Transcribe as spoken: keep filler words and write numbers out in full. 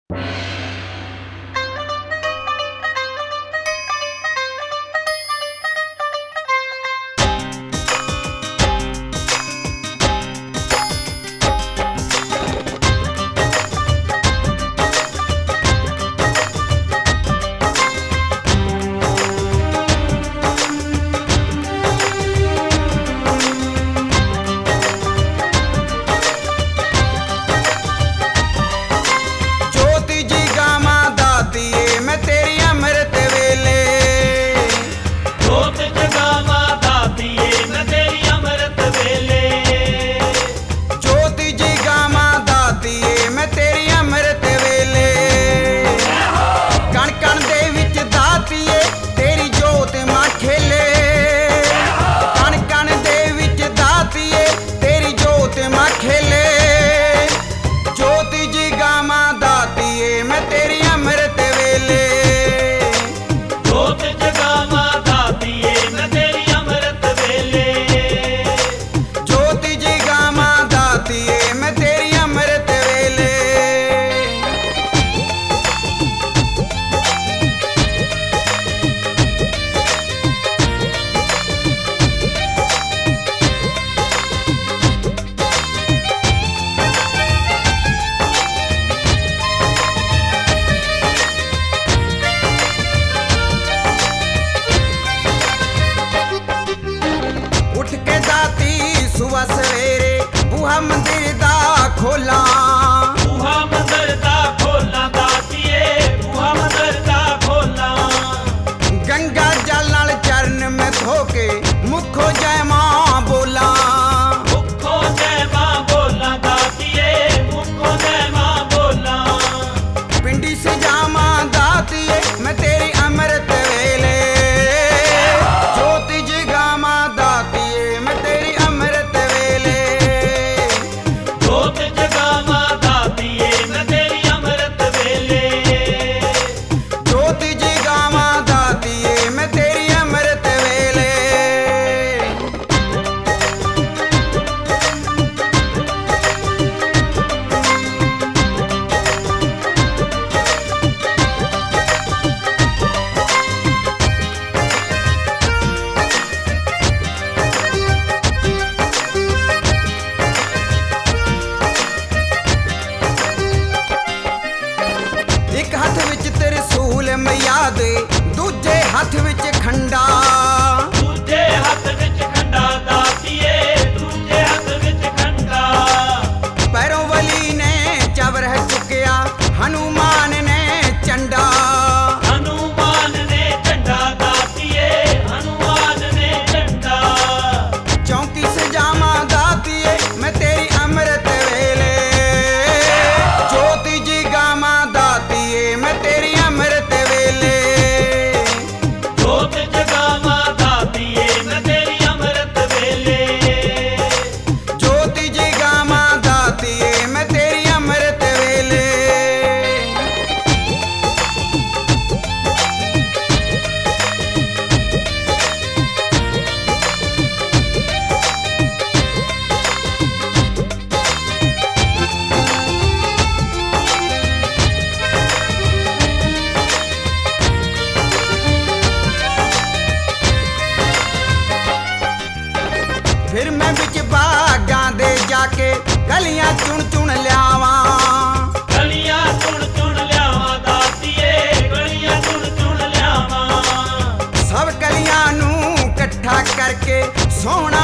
सुबह सवेरे बूहा मंदिर दा खोला बूहा मंदिर दा खोला दातिए बूहा मंदिर दा खोला गंगा जल नाल चरण में धोके मुखो जय मां बोला मुखो जय मां बोला दातिए मुखो जय मां बोला पिंडी से जामा दातिए मैं तेरी अमृत वेले ज्योति जगामा दातिए मैं तेरी अमृत वेले ज्योति जगामा दातिए मैं तेरी अमृत वेले ज्योति जगामा दातिए मैं तेरी अमृत वेले एक हाथ विच त्रिशूल मैया दे दूजे हाथ विच खंडा दूजे हाथ विच खंडा दातिए दूजे हाथ विच खंडा पैरों वली ने चवर चुकिया हनुमान ने चंडा हनुमान ने झंडा दातिए हनुमान ने झंडा चौंकी से जामा दातिए मैं तेरी अमृत वेले ज्योति जी गामा दातिए मैं तेरी अमृत वेले ज्योति जगामा दातिए मैं तेरी अमृत वेले ज्योति जी गामा दातिए मैं तेरी अमृत वेले फिर मैं बिच बागां दे जाके गलियां चुन चुन लियावां गलियां चुन चुन लियावां दातिए गलियां चुन चुन लियावां सब गलियां नू इकट्ठा करके सोहना